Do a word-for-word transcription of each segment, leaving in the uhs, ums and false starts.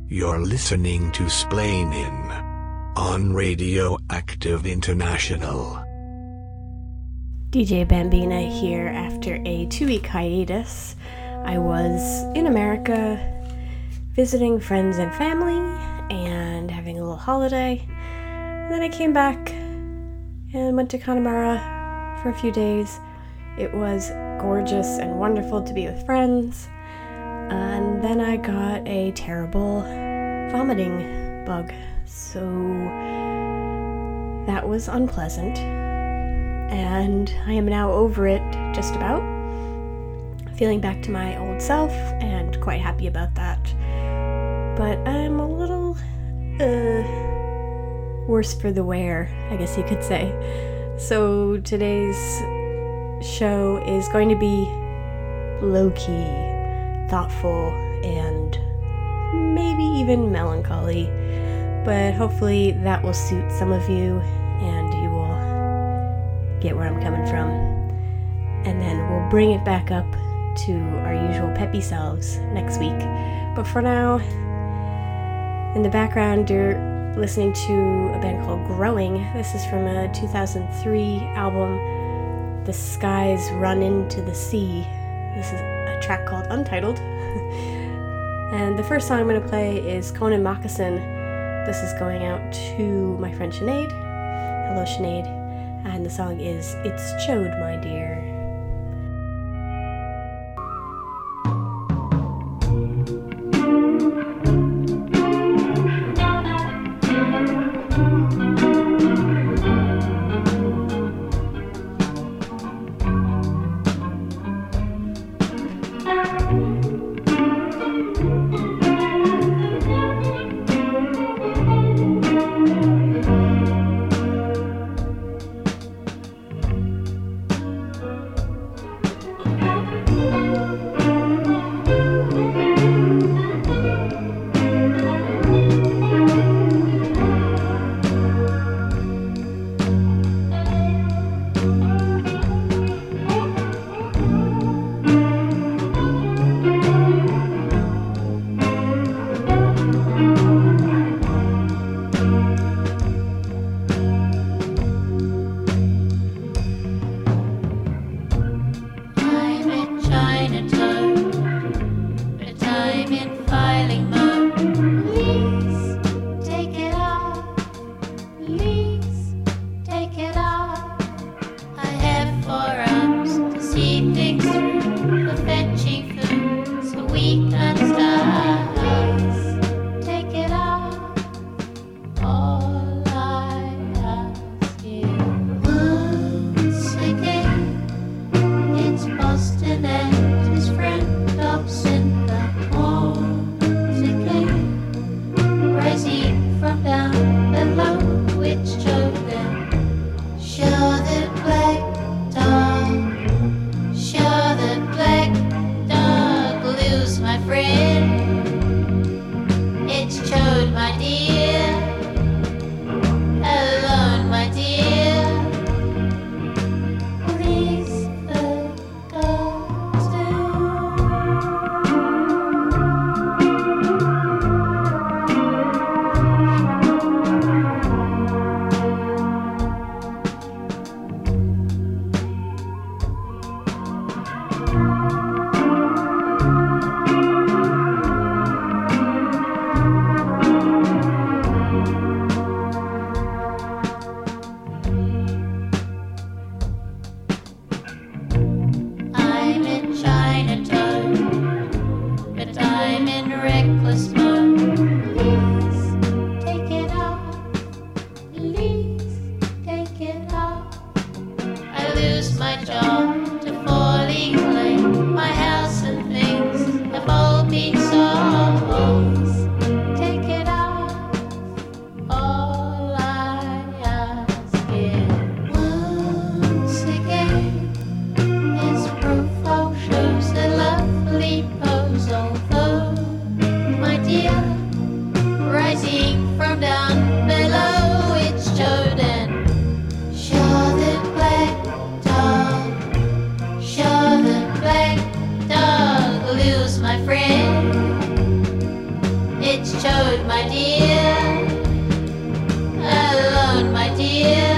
You're listening to Splainin' on Radioactive International. D J Bambina here after a two-week hiatus. I was in America visiting friends and family and having a little holiday. Then I came back and went to Connemara for a few days. It was gorgeous and wonderful to be with friends. And then I got a terrible vomiting bug, so that was unpleasant. And I am now over it, just about. Feeling back to my old self, and quite happy about that. But I'm a little, uh, worse for the wear, I guess you could say. So today's show is going to be low-key, thoughtful, and maybe even melancholy, but hopefully that will suit some of you and you will get where I'm coming from, and then we'll bring it back up to our usual peppy selves next week. But for now, in the background you're listening to a band called Growing. This is from a two thousand three album, The Skies Run Into the Sea. This is a track called Untitled. And the first song I'm going to play is Conan Moccasin. This is going out to my friend Sinead. Hello, Sinead. And the song is It's Chode, My Dear. It's toad, my dear, alone, my dear.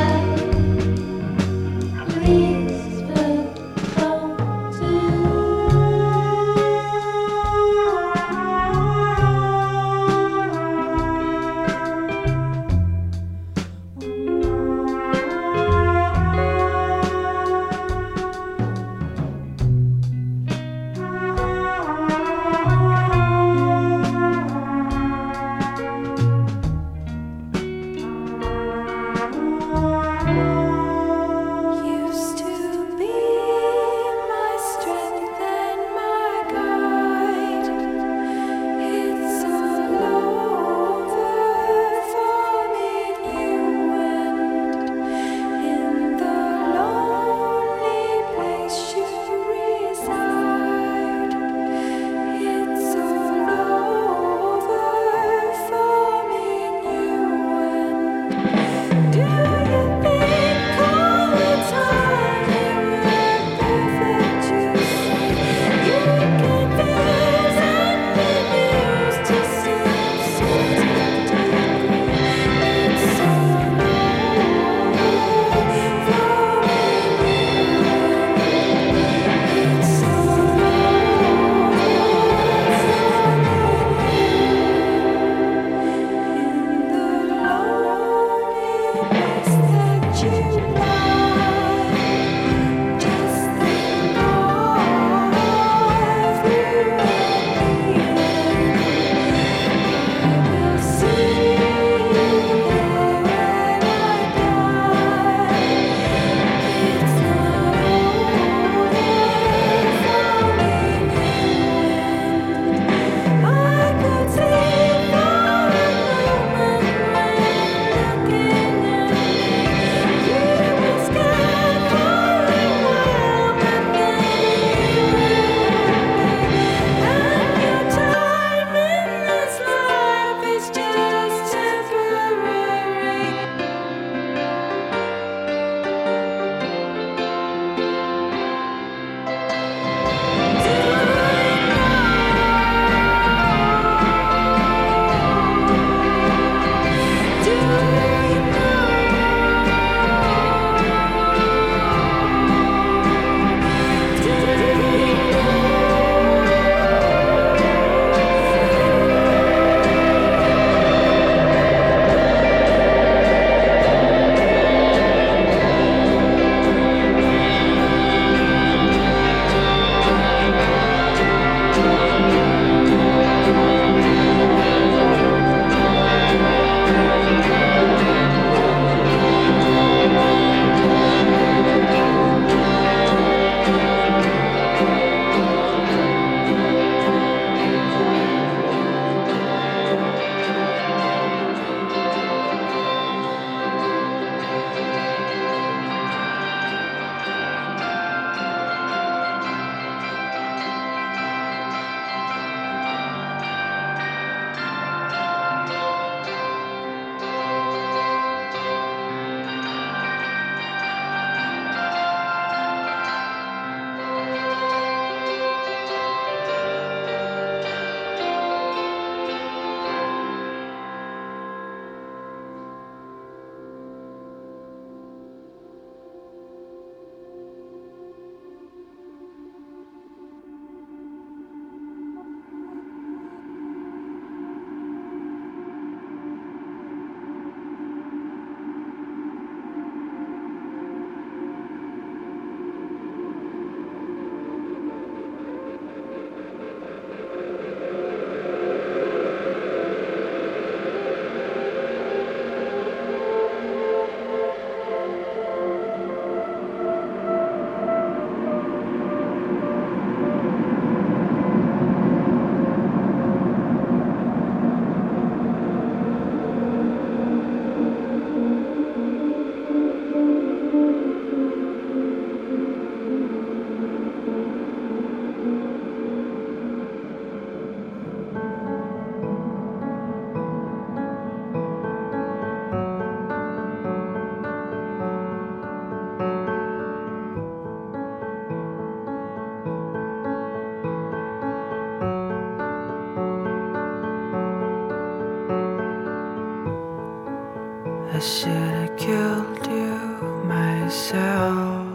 I should have killed you myself.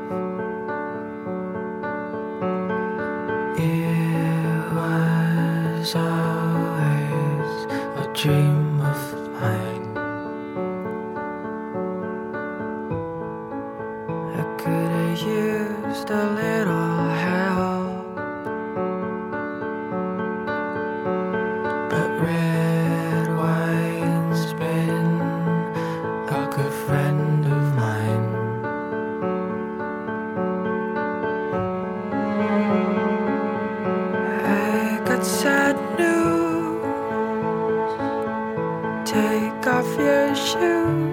It was always a dream of mine. I could have used a little help, but red wine's been a good friend of mine. I got sad news. Take off your shoes.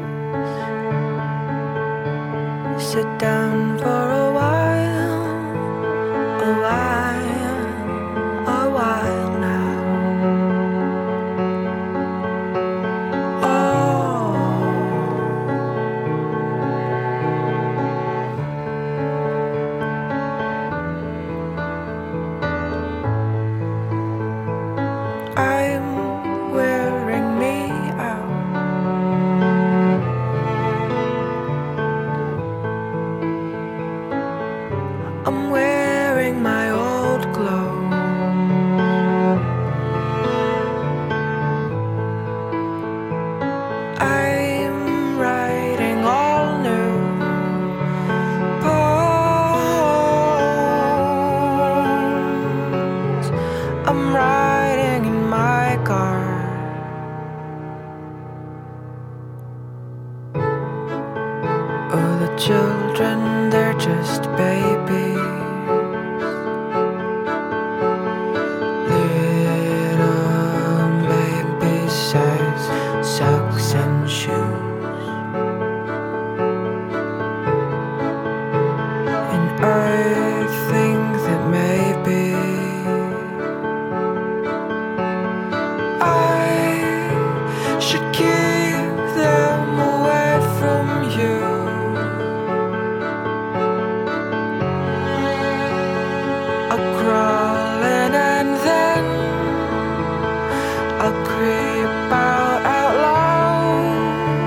Sit down for a while, a while, a while now. I'm wearing me out. I'm wearing my old clothes. I'm writing all new poems. I'm riding in my car. Oh, the children, they're just babies. Little baby size socks and shoes. And I think that maybe I should keep them away from you. I'll crawl in and then I'll creep out out loud.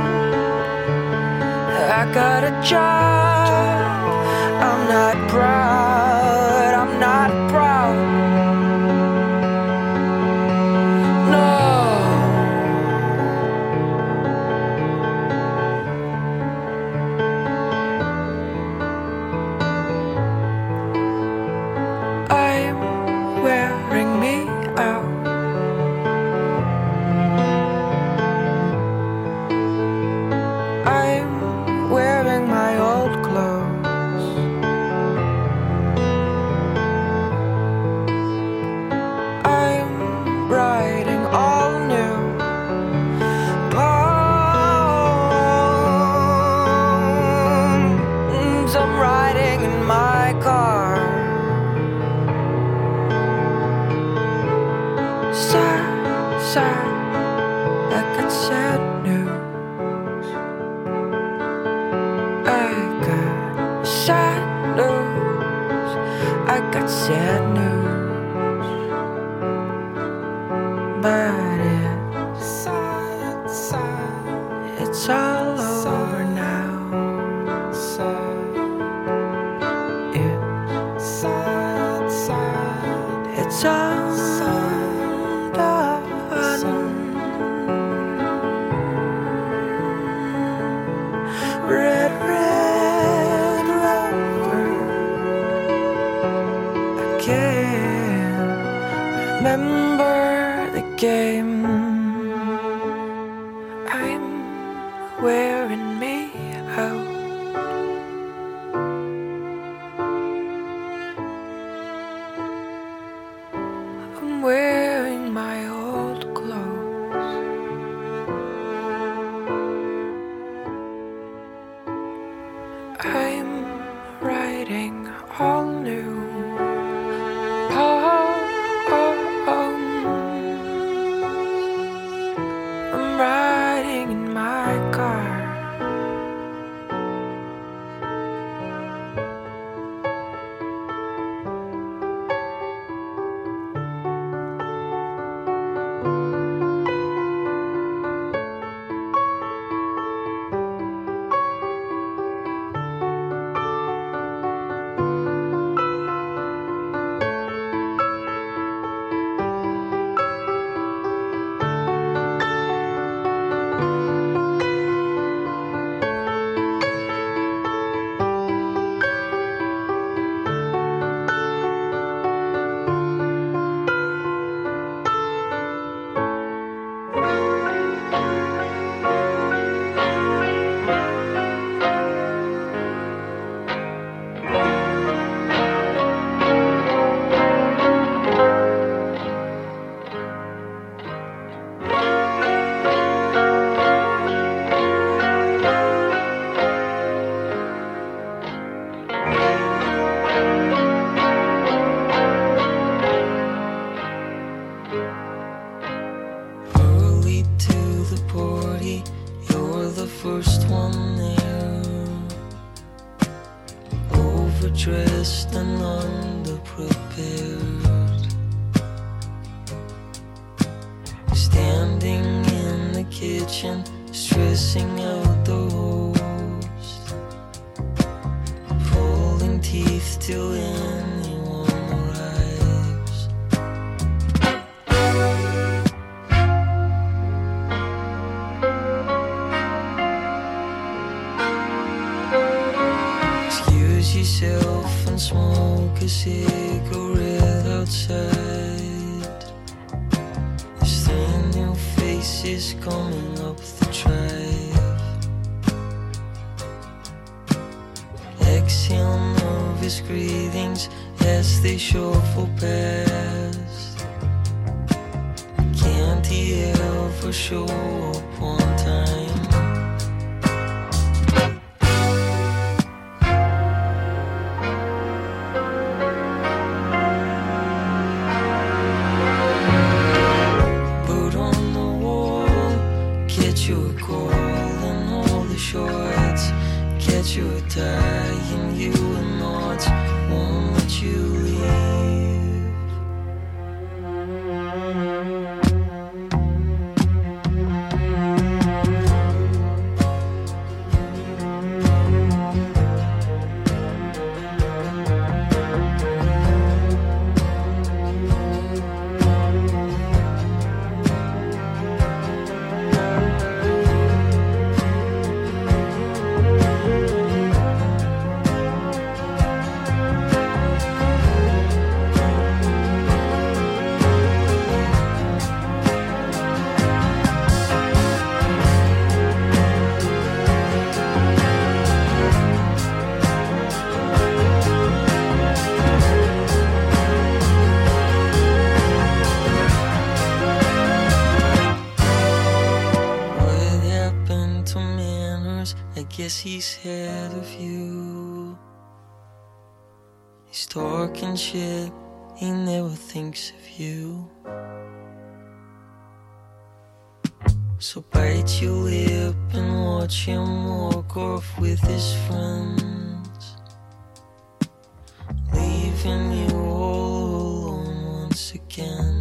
I got a job. I'm not proud. I'm not proud. No. I'm wearing me out. I'm wearing my old clothes. I'm writing all new poems. I'm riding in my car. Sad, sad, I got sad news. I got sad news. I got sad news. But it's sad, sad. It's all over now. It's sad, sad. It's all done. Red, red rover. I can't remember the game. I'm wearing me out. I'm wearing my old clothes. I'm writing all new poems. I'm riding in my car. kitchen, stressing out the host, pulling teeth till anyone arrives. Excuse yourself and smoke a cigarette outside. There's three new faces coming up the drive. Exhale nervous greetings as they shuffle past. Can't he ever show up on time? Catch you tying you in knots, won't let you leave. Guess he's ahead of you. He's talking shit, he never thinks of you. So bite your lip and watch him walk off with his friends, leaving you all alone once again.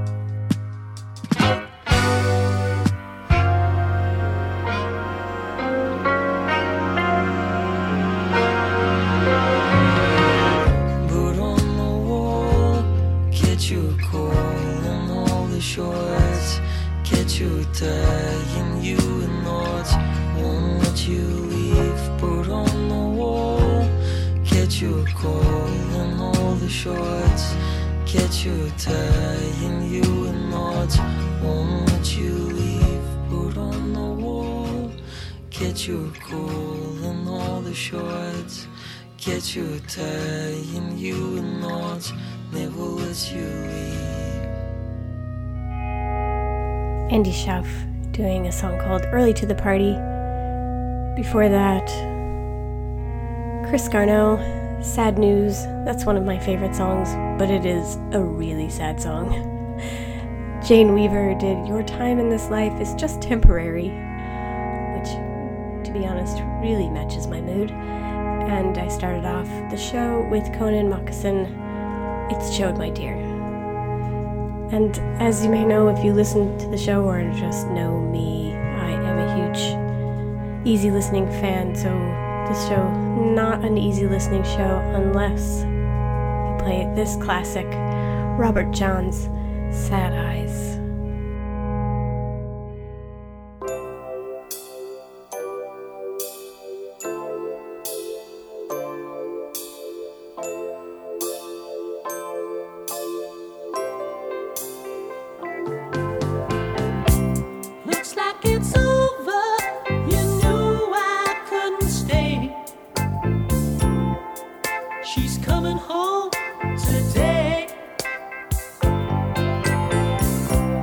Shorts, catch you tying you in knots, won't let you leave. Put on the wall, catch you calling all the shorts, catch you tying you in knots, won't let you leave. Put on the wall, catch you calling all the shorts, catch you tying you in knots, never let you leave. Andy Schauf doing a song called Early to the Party. Before that, Chris Garneau, Sad News. That's one of my favorite songs, but it is a really sad song. Jane Weaver did Your Time in This Life is Just Temporary, which, to be honest, really matches my mood. And I started off the show with Conan Moccasin, It's Showed My Dear. And as you may know if you listen to the show or just know me, I am a huge easy listening fan, so this show, not an easy listening show unless you play this classic, Robert John's Sad Eyes. Home today.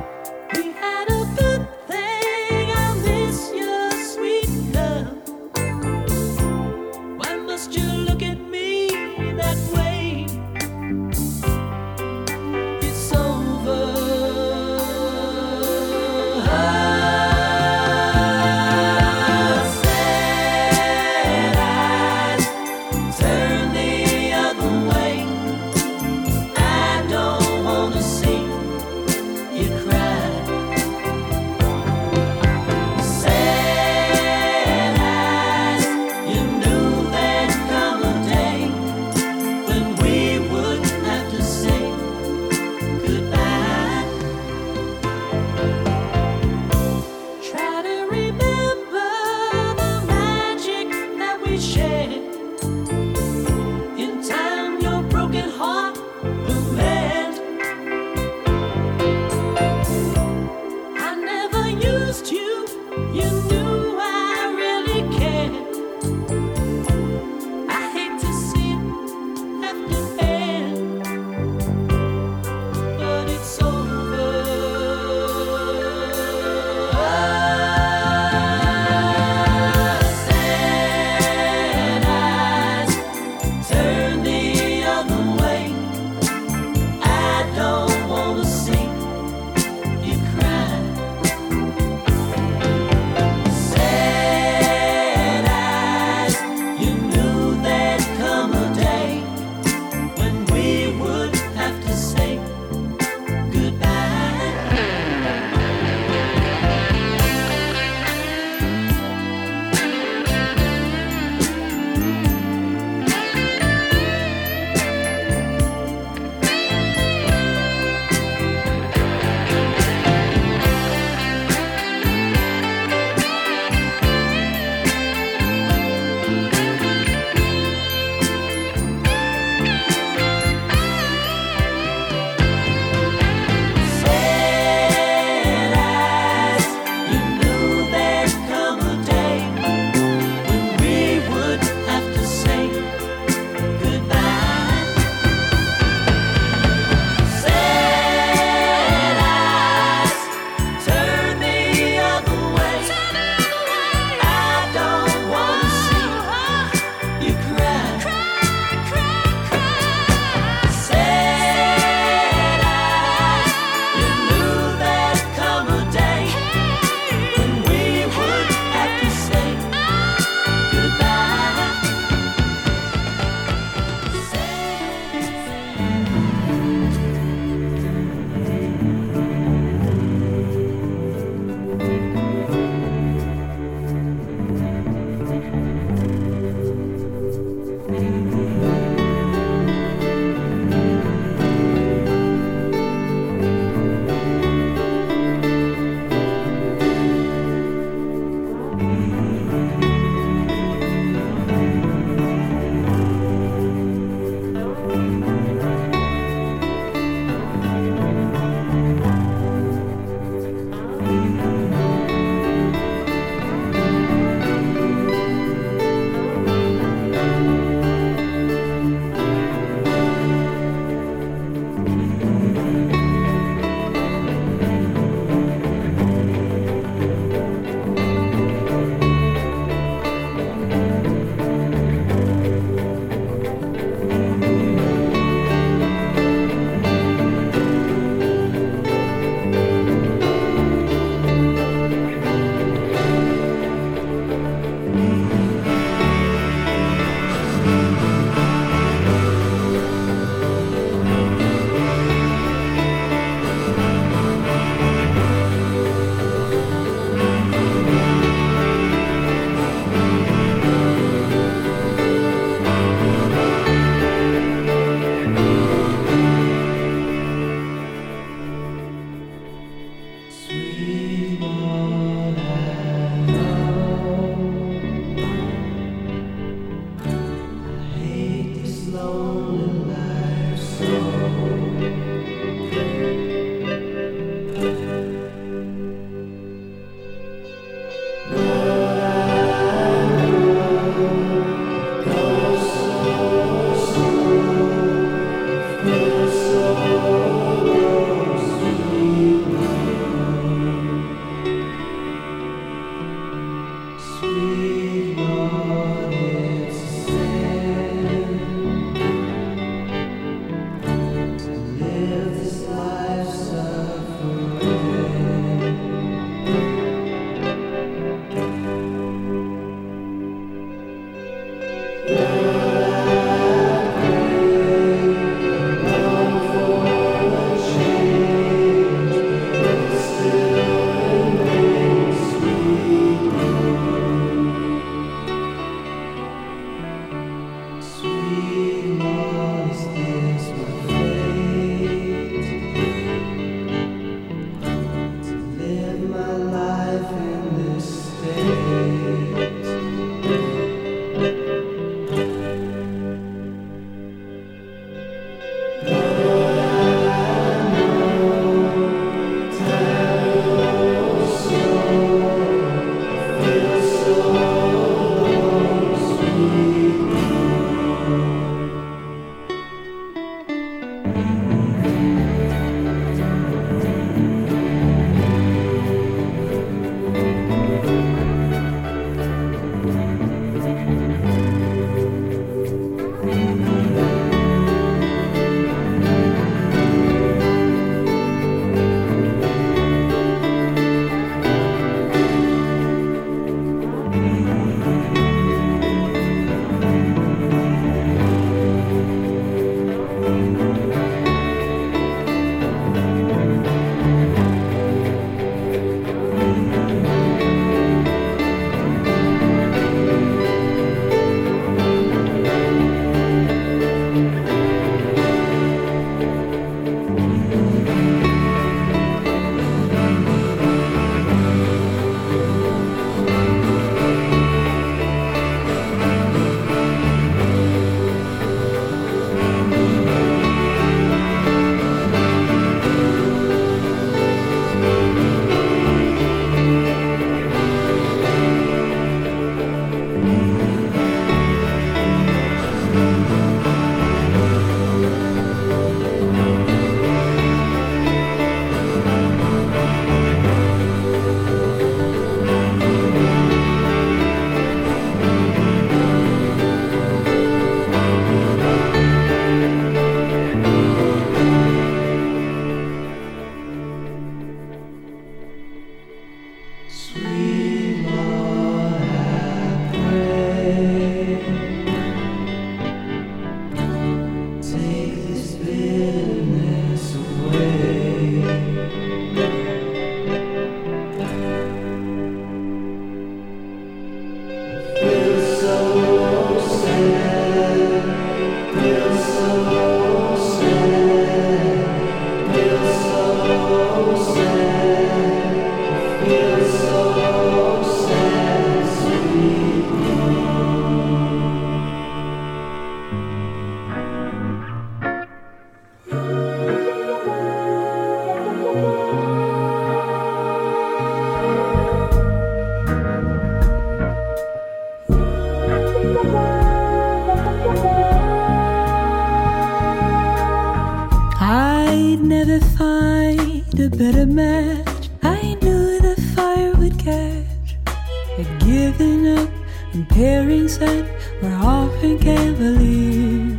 I'd never find a better match. I knew the fire would catch. I'd given up on pairings that were often cavalier.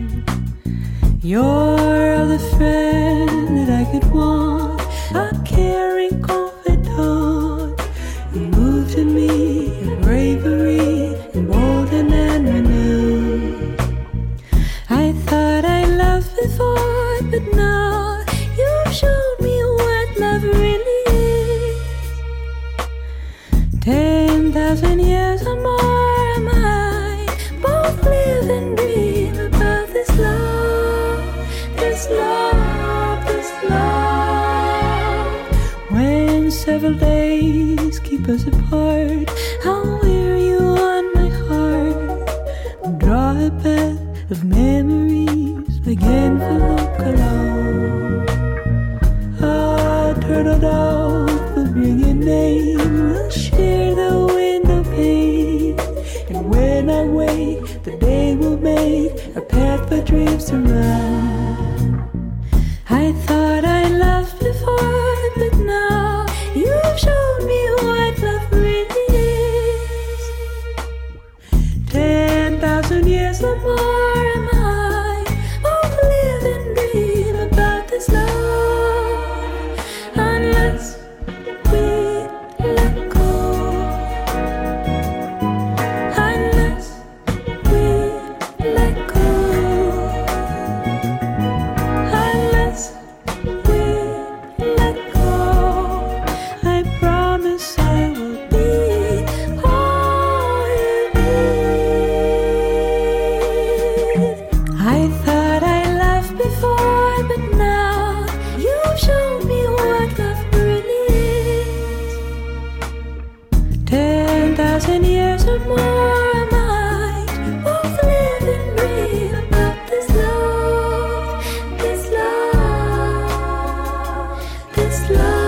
You're the friend that I could want, a caring confidant. You moved to me in bravery, emboldened and renewed. I thought I loved before, but now you've shown me what love really is. Ten thousand years or more am I, both live and dream about this love, this love, this love. When several days keep us apart, I'll wear you on my heart and draw a path of memories again for look alone. Ah, turtle dove will bring your name. We'll share the window pane, and when I wake, the day will make a path for dreams to run. I thought I loved before, but now you've shown me what love really is. Ten thousand years or more am I, both live and dream about this love. Unless we let go, unless we let go, unless we let go, I promise I will be all you need. I thought I loved before, but now you've shown me what love really is. Ten thousand years or more am I, both live and dream about this love, this love, this love.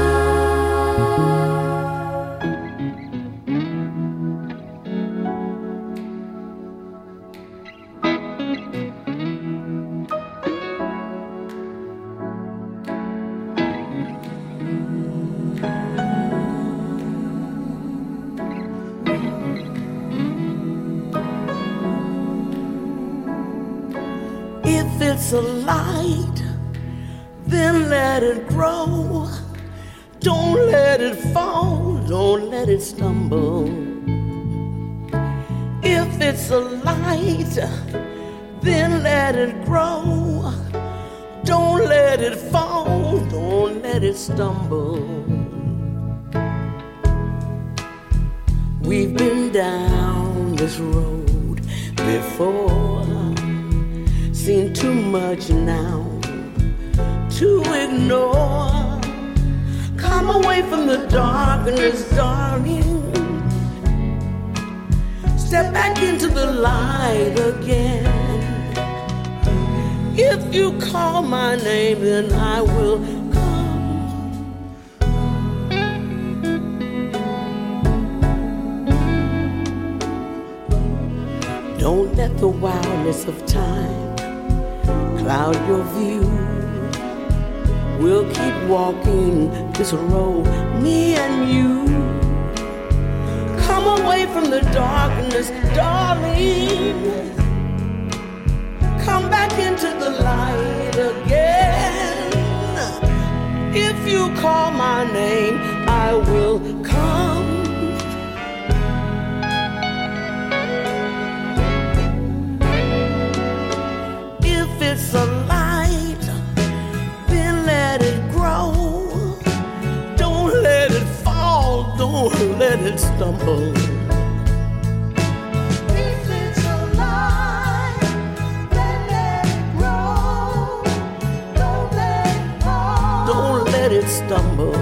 If it's a light, then let it grow. Don't let it fall, don't let it stumble. If it's a light, then let it grow. Don't let it fall, don't let it stumble. We've been down this road before, seen too much now to ignore. Come away from the darkness, darling. Step back into the light again. If you call my name, then I will come. Don't let the wildness of time cloud your view. We'll keep walking this road, me and you. Come away from the darkness, darling. Come back into the light again. If you call my name, I will come. If it's a light, then let it grow. Don't let it fall, don't let it stumble. If it's a light, then let it grow. Don't let it fall, don't let it stumble.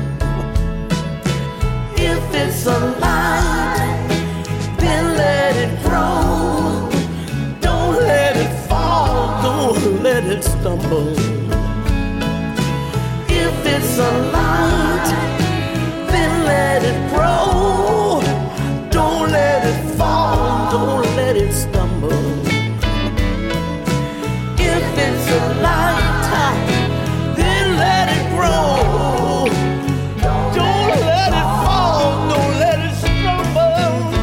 If it's a light, then let it grow. Don't let it fall, don't let it stumble. If it's a light, then let it grow. Don't let it fall, don't let it stumble. If it's a light, then let it grow. Don't let it fall, don't let it stumble.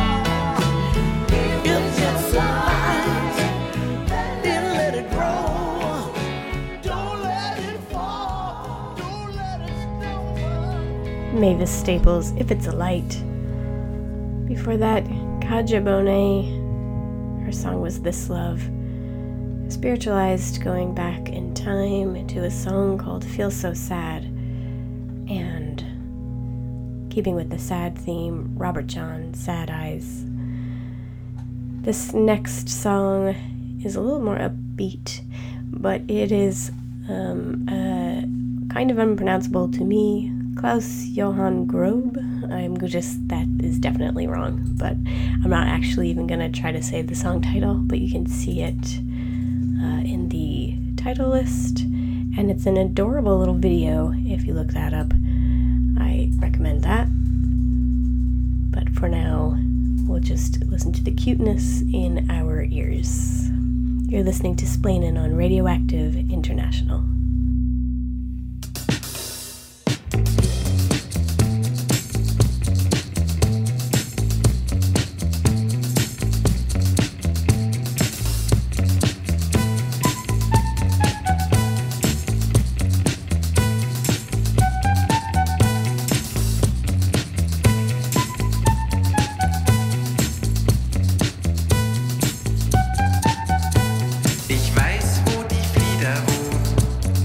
If it's a light, then let it grow. Don't let it fall, don't let it stumble. Mavis Staples, If It's a Light. Before that, Kadhja Bonet, her song was This Love. Spiritualized, going back in time to a song called Feel So Sad. And keeping with the sad theme, Robert John, Sad Eyes. This next song is a little more upbeat, but it is um, uh, kind of unpronounceable to me. Klaus Johann Grobe. I'm just, that is definitely wrong, but I'm not actually even going to try to say the song title, but you can see it uh, in the title list, and it's an adorable little video if you look that up. I recommend that. But for now, we'll just listen to the cuteness in our ears. You're listening to Splainin' on Radioactive International. Ich weiß, wo die Flieder ruht.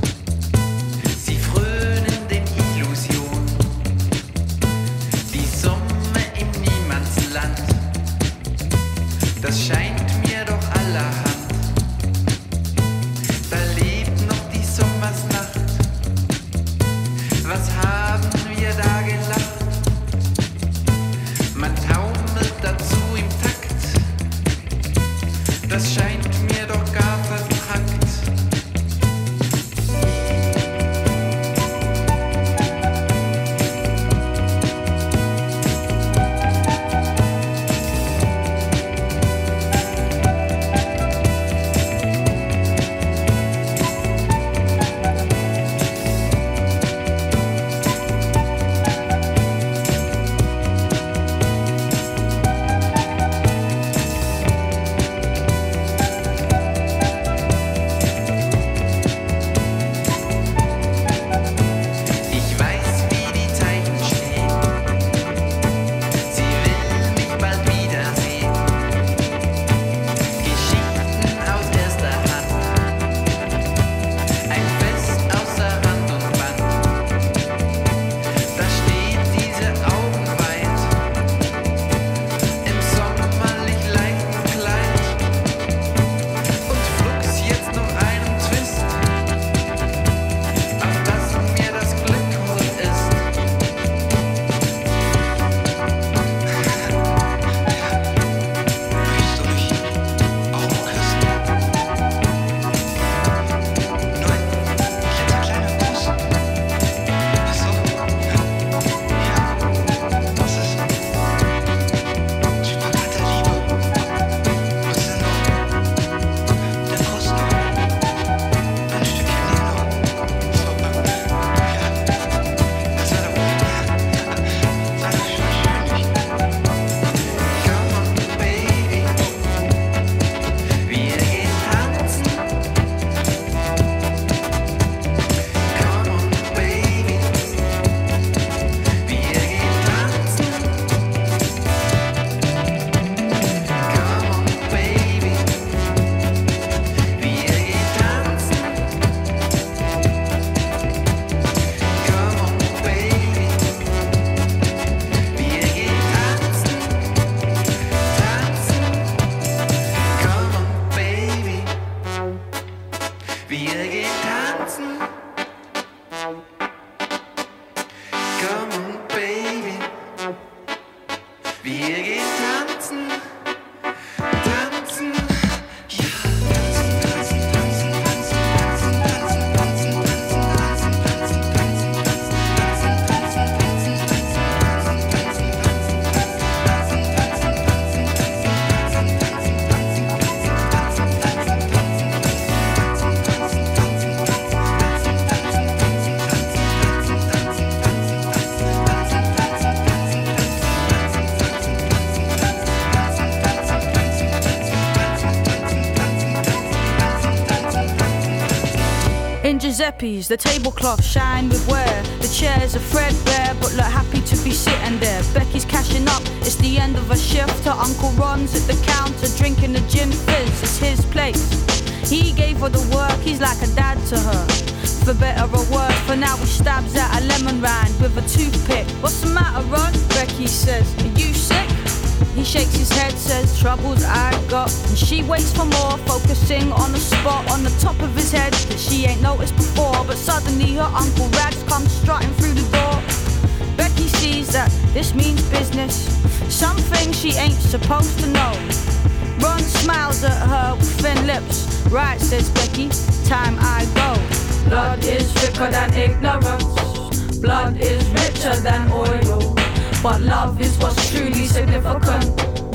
Giuseppe's, the tablecloth shine with wear. The chairs are threadbare, but look happy to be sitting there. Becky's cashing up, it's the end of her shift. Her Uncle Ron's at the counter drinking a gin fizz. It's his place. He gave her the work, he's like a dad to her. For better or worse, for now he stabs at a lemon rind with a toothpick. What's the matter, Ron? Becky says, are you sick? He shakes his head, says, troubles I got. And she waits for more, focusing on a spot on the top of his head that she ain't noticed before. But suddenly her Uncle Rags comes strutting through the door. Becky sees that this means business, something she ain't supposed to know. Ron smiles at her with thin lips. Right, says Becky, time I go. Blood is thicker than ignorance, blood is richer than oil. But love is what's truly significant.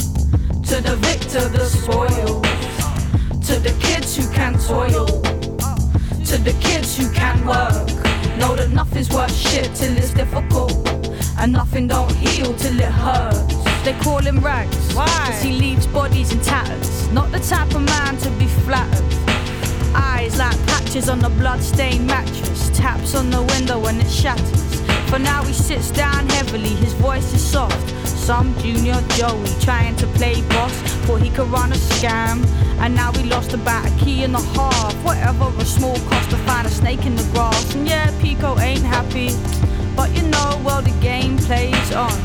To the victor, the spoils. To the kids who can toil. To the kids who can work. Know that nothing's worth shit till it's difficult. And nothing don't heal till it hurts. They call him Rags. Why? Cause he leaves bodies in tatters. Not the type of man to be flattered. Eyes like patches on a blood-stained mattress. Taps on the window when it shatters. For now he sits down heavily, his voice is soft. Some junior Joey trying to play boss, thought he could run a scam. And now he lost about a key and a half. Whatever, a small cost to find a snake in the grass. And yeah, Pico ain't happy, but you know, well the game plays on.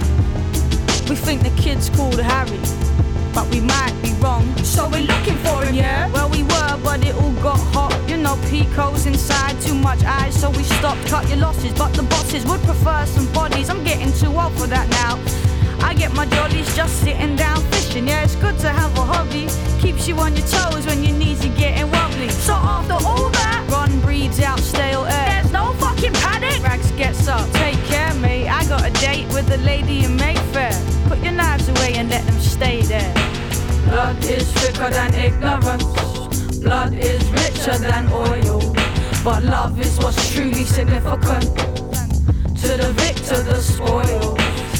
We think the kid's called Harry, but we might be wrong. So we're looking for him, yeah? Well, we were, but it all got hot. You know, Pico's inside, too much eyes, so we stopped. Cut your losses, but the bosses would prefer some bodies. I'm getting too old for that now. I get my jollies just sitting down fishing. Yeah, it's good to have a hobby. Keeps you on your toes when your knees are getting wobbly. So after all that, Ron breathes out stale air. There's no fucking panic. Rags gets up. Take care, mate. I got a date with a lady in Mayfair. Put your knives away and let them stay there. Blood is thicker than ignorance, blood is richer than oil. But love is what's truly significant. To the victor, the spoils.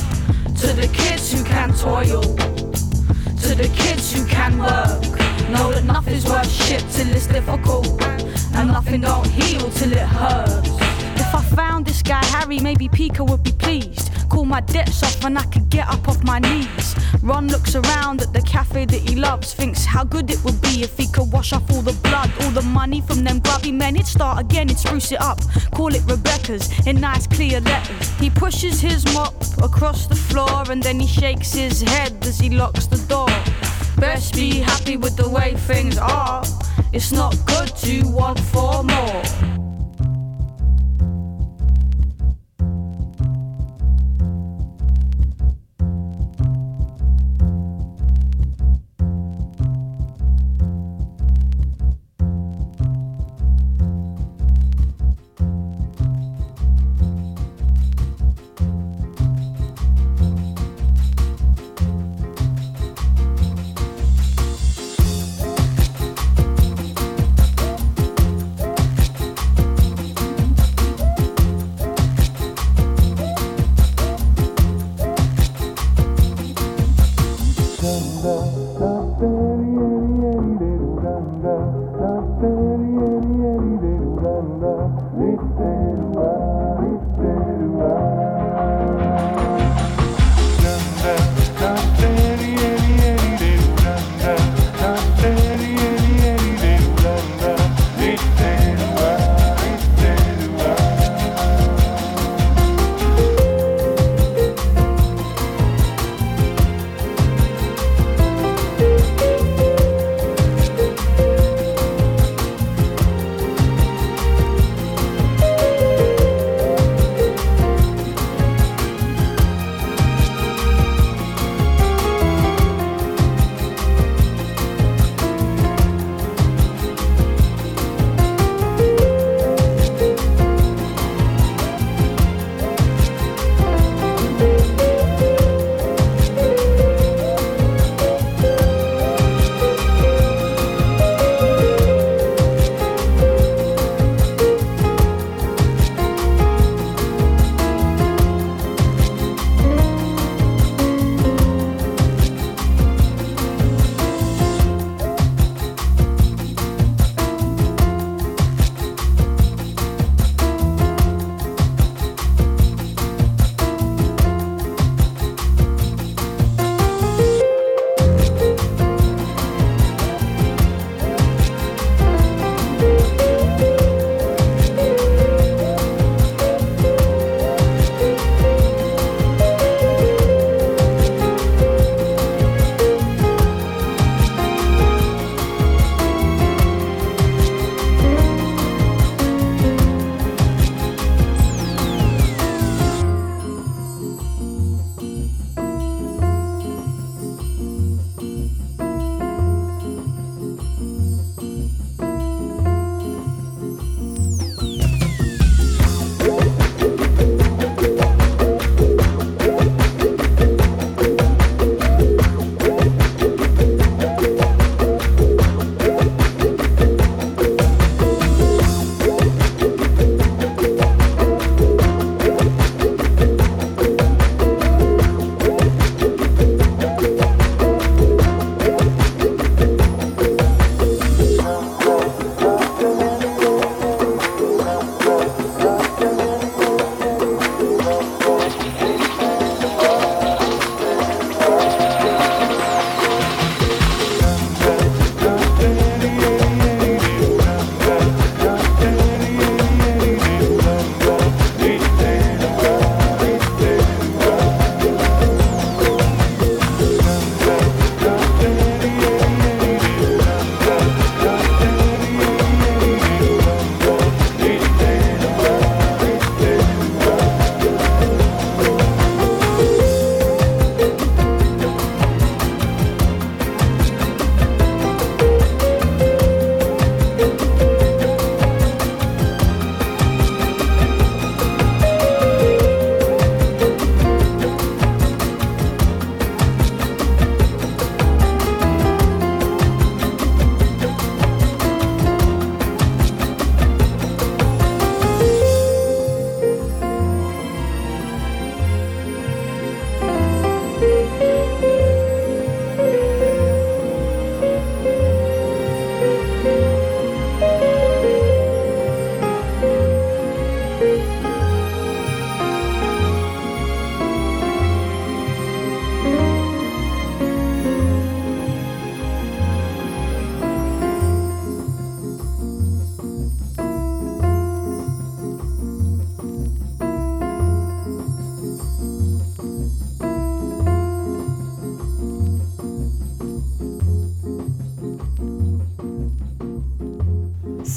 To the kids who can toil. To the kids who can work. Know that nothing's worth shit till it's difficult. And nothing don't heal till it hurts. If I found this guy Harry, maybe Pico would be pleased. Call my debts off and I could get up off my knees. Ron looks around at the cafe that he loves, thinks how good it would be if he could wash off all the blood, all the money from them grubby men. He'd start again, he'd spruce it up, call it Rebecca's in nice clear letters. He pushes his mop across the floor and then he shakes his head as he locks the door. Best be happy with the way things are. It's not good to want for more.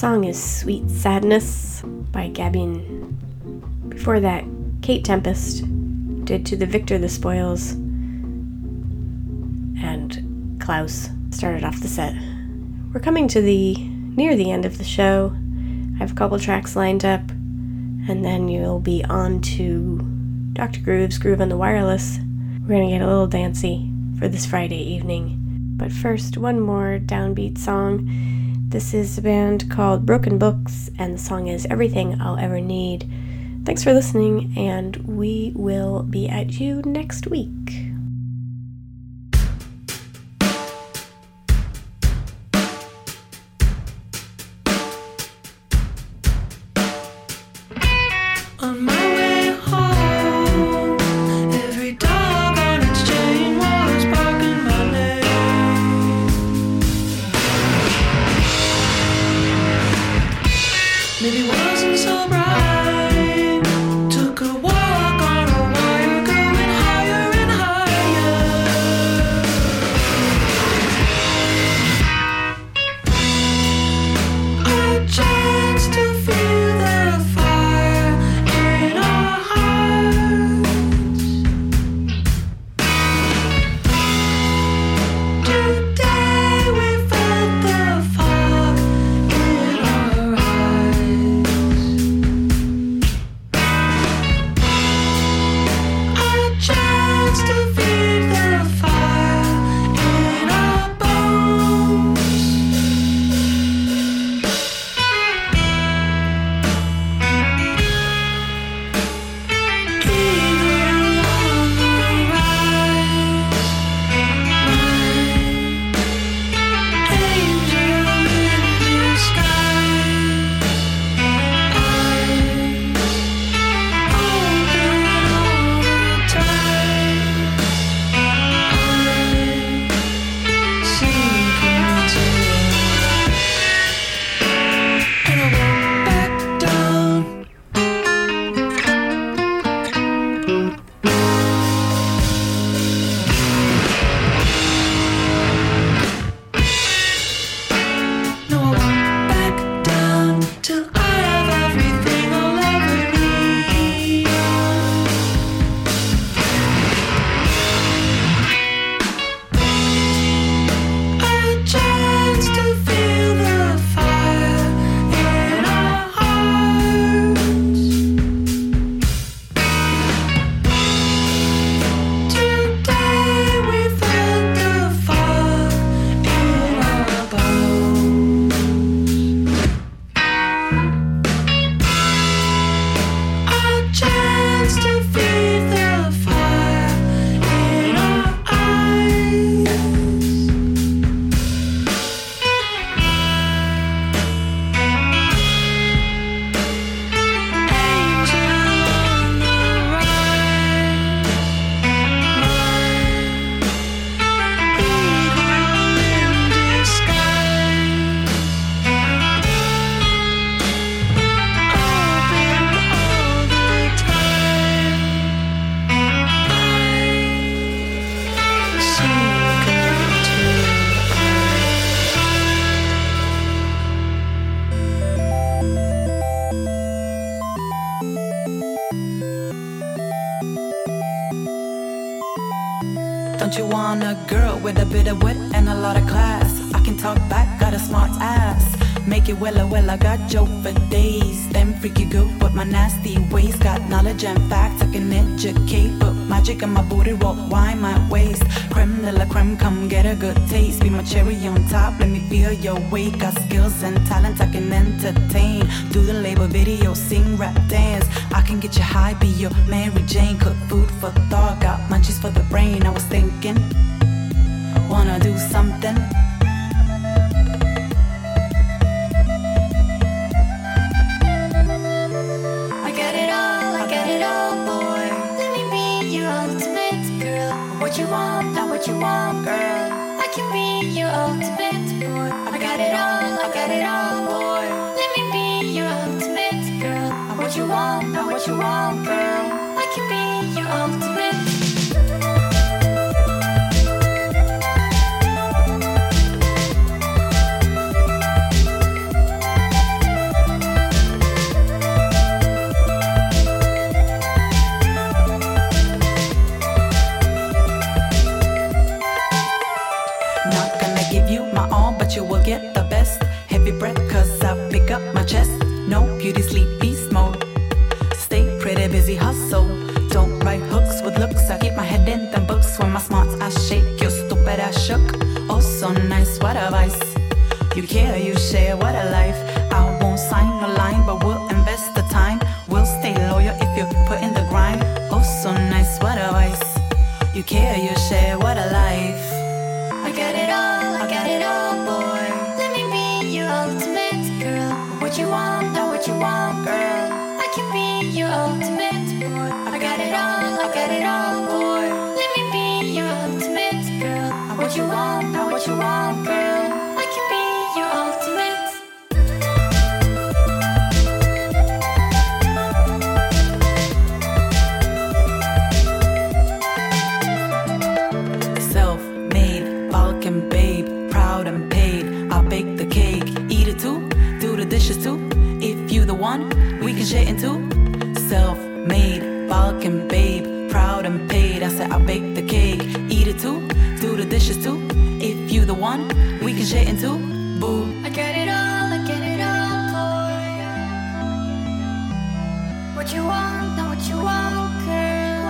song is Sweet Sadness by Gabin. Before that, Kate Tempest did To the Victor the Spoils, and Klaus started off the set. We're coming to the near the end of the show. I have a couple tracks lined up, and then you'll be on to Doctor Groove's Groove on the Wireless. We're gonna get a little dancey for this Friday evening. But first, one more downbeat song. This is a band called Broken Books, and the song is Everything I'll Ever Need. Thanks for listening, and we will be at you next week. On my way home, every dog on its chain was barking my name. Maybe it wasn't so bright. Took a walk on a wire, going higher and higher. A chance to feel the fire in our hearts. Today we felt the fog in our eyes. A chance to feel the fire in our bones. No, I won't back down till I have everything I'll ever need. A chance to feel the fire in our hearts. Today we felt the fog in our bones. A chance to feel the fire in our eyes. Angel on the rise. Evil in disguise. Open all the time. I sink into Don't you want a girl with a bit of wit and a lot of class? I can talk back, got a smart ass. Make it well, well, I got joke for days. Them freaky good with my nasty ways. Got knowledge and facts, I can educate. Put magic on my booty, rock, wine my waist. Creme de la creme, come get a good taste. Be my cherry on top, let me feel your weight. Got skills and talent, I can entertain. Do the label video, sing, rap, dance. I can get you high, be your Mary Jane. Cook food for thought, got munchies for the brain. I was thinking, wanna do something. I got it all, I got it all, boy. Let me be your ultimate girl. What you want, not what you want, girl. I can be your ultimate boy. I got it all, I got it all, boy. Let me be your ultimate girl. What you want, not what you want, girl. I can be your ultimate. hustle. Don't write hooks with looks. I keep my head in them books when my smarts I shake. Your stupid ass shook. Oh, so nice, what advice. You care, you share, what a life. I won't sign a line, but we'll invest the time. We'll stay loyal if you put in the grind. Oh, so nice, what advice. You care, you share, what a life. I got it all, I got it all, boy. Let me be your ultimate girl. What you want, not what you want, girl. I can be your ultimate boy. I got it all, I got it all, boy. Let me be your ultimate girl. What you want, not what you want, girl. I can be your ultimate. Self-made, Balkan babe, proud and paid. I'll bake the cake, eat it too, do the dishes too. If you the one, we can share it too. Self-made, Balkan babe, proud and paid. I said I'll bake the cake, eat it too, do the dishes too. If you the one, we can share it too. Boo. I got it all, I get it all, boy. What you want, not what you want, girl.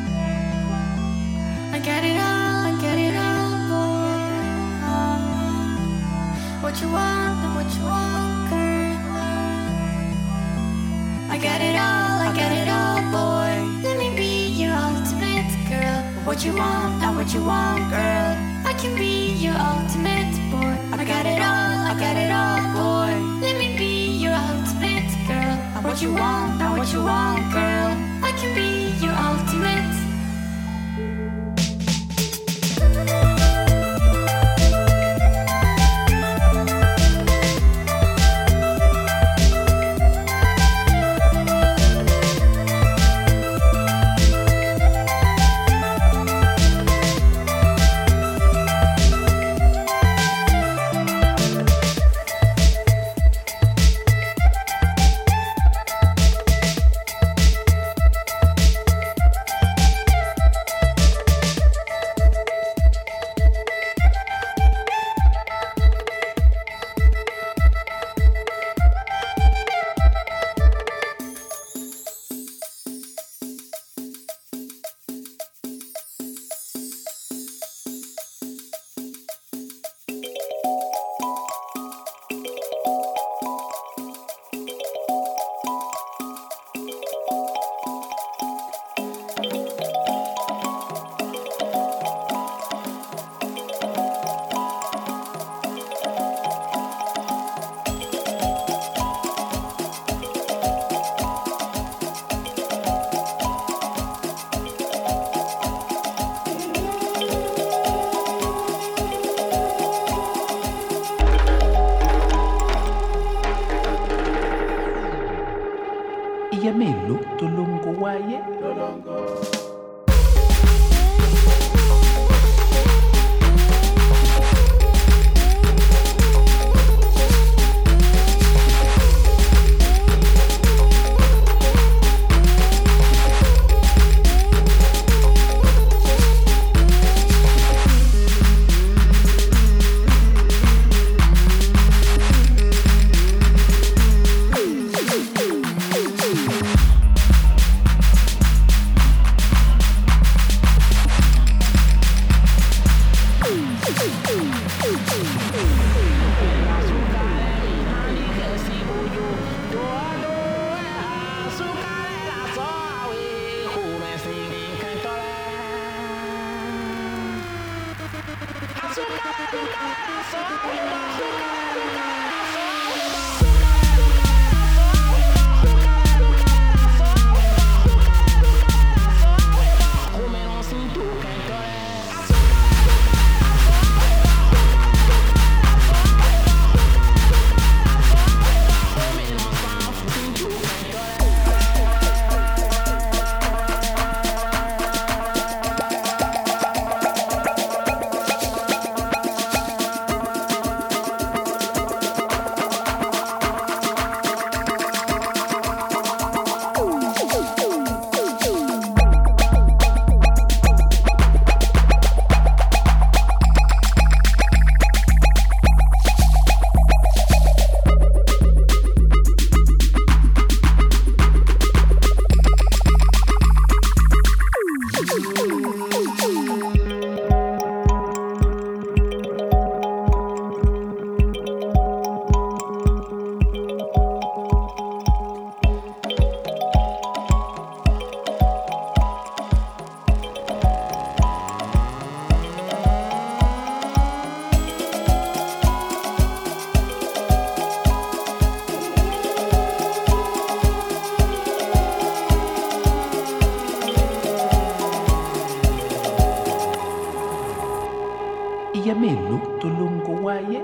I got it all, I get it all, boy. What you want, not what you want, girl. I got it all, I get it all, boy. Let me be your ultimate girl. What you want, not what you want, girl. I can be your ultimate boy. I got it all, I got it all, boy. Let me be your ultimate girl. What you want, not what you want, girl. I can be your ultimate. Ìyá mélòó tó lóńgó wáyé? Yemelu tulungu waye.